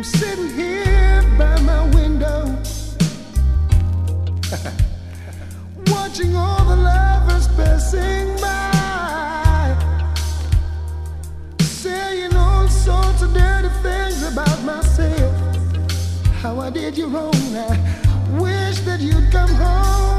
Sitting here by my window, watching all the lovers passing by, saying all sorts of dirty things about myself. How I did you wrong, I wish that you'd come home.